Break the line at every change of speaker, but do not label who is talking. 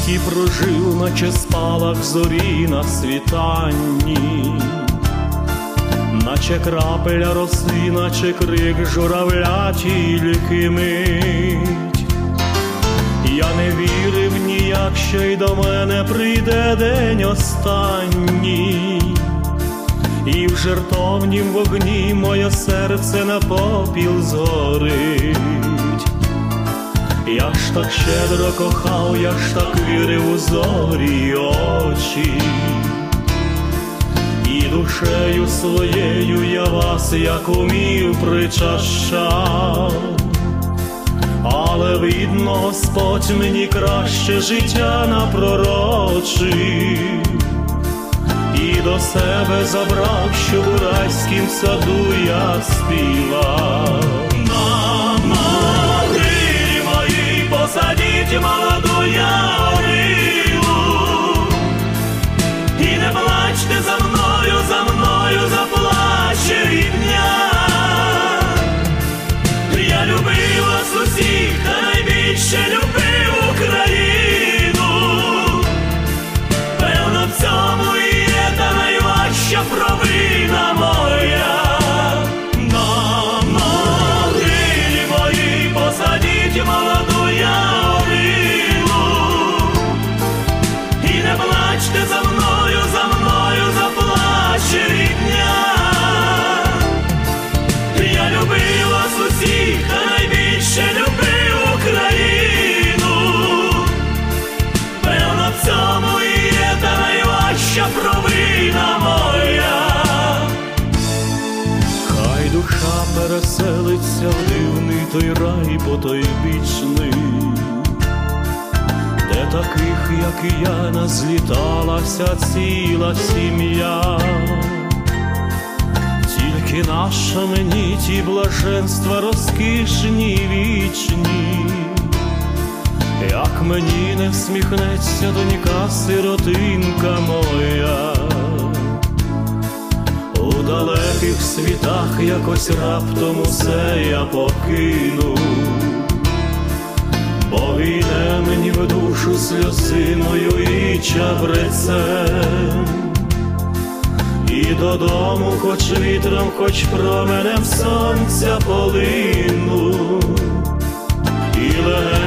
світі прожив, наче спалах зорі на світанні, наче крапеля роси, наче крик журавля тільки мить. Я не вірив ніяк, що й до мене прийде день останній, і в жертовнім вогні моє серце на попіл згорить. Я ж так щедро кохав, я ж так вірив у зорі очі, і душею своєю я вас, як умів, причащав. Але, видно, Господь мені краще життя напророчив і до себе забрав, щоб у райськім саду я співав. На могилі моїй посадіть молоду ялинку, і не плачте за мною заплаче рідня. Я любив вас усіх, та найбільше любив Україну. Певно, в цьому і є та найважча провина моя. На могилі моїй посадіть молоду ялинку, і не плачте за мною заплаче рідня. Я любив вас усіх, та найбільше любив Україну. Певно, в цьому і є та найважча провина моя. Хай душа переселиться в дивний той рай потойбічний, де таких, як і я, назліталася ціла сім'я. Тільки наша мені ті блаженства розкішні й вічні, як мені не всміхнеться донька сиротинка моя. У далеких світах якось раптом усе я покину, бо війне мені в душу сльозиною і чабрецем. І додому хоч вітром, хоч променем сонця полину, і легенько